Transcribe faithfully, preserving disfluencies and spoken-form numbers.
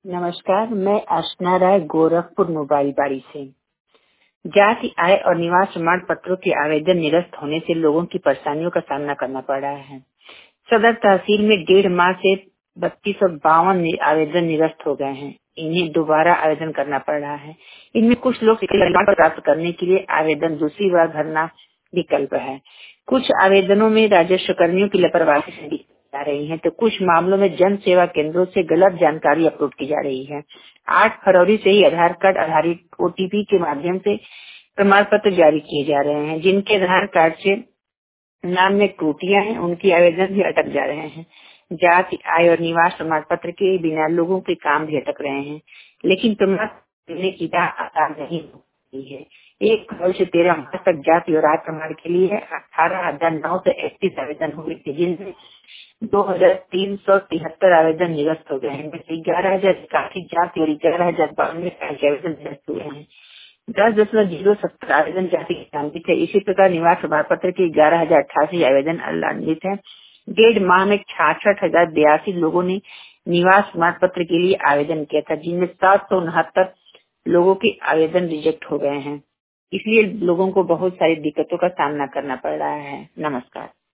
नमस्कार, मैं अर्चना राय गोरखपुर मोबाइल बाड़ी से। जाति, आय और निवास प्रमाण पत्रों के आवेदन निरस्त होने से लोगों की परेशानियों का सामना करना पड़ रहा है। सदर तहसील में डेढ़ माह से बत्तीस सौ बावन आवेदन निरस्त हो गए हैं। इन्हें दोबारा आवेदन करना पड़ रहा है। इनमें कुछ लोग प्रमाण पत्र प्राप्त करने के लिए आवेदन दूसरी बार भरना विकल्प है। कुछ आवेदनों में राजस्व कर्मियों की लापरवाही से दी जा रही है, तो कुछ मामलों में जन सेवा केंद्रों से गलत जानकारी अपलोड की जा रही है। आठ फरवरी से ही आधार कार्ड आधारित ओटीपी के माध्यम से प्रमाण पत्र जारी किए जा रहे हैं। जिनके आधार कार्ड से नाम में त्रुटियां हैं, उनकी आवेदन भी अटक जा रहे हैं। जाति, आय और निवास प्रमाण पत्र के बिना लोगों के काम भी अटक रहे हैं, लेकिन प्रमाण देने की राह आसान नहीं हो रही है। एक फरवरी से तेरह मार्च तक जाति और आय प्रमाण के लिए अठारह हजार नौ सौ इकतीस आवेदन हुए थे, जिनमें दो हजार तीन सौ तिहत्तर आवेदन निरस्त हो गए हैं। ग्यारह हजार इक्यासी जाति और ग्यारह हजार बानवे के आवेदन निरस्त हुए हैं। दस दशमलव जीरो सत्तर आवेदन जाति लंबित है। इसी प्रकार निवास प्रमाण पत्र के ग्यारह हजार अट्ठासी आवेदन लंबित है। डेढ़ माह में छियासठ हजार बयासी लोगों ने निवास प्रमाण पत्र के लिए आवेदन किया था, जिनमें सात सौ उनहत्तर लोगों के आवेदन रिजेक्ट हो गए हैं। इसलिए लोगों को बहुत सारी दिक्कतों का सामना करना पड़ रहा है। नमस्कार।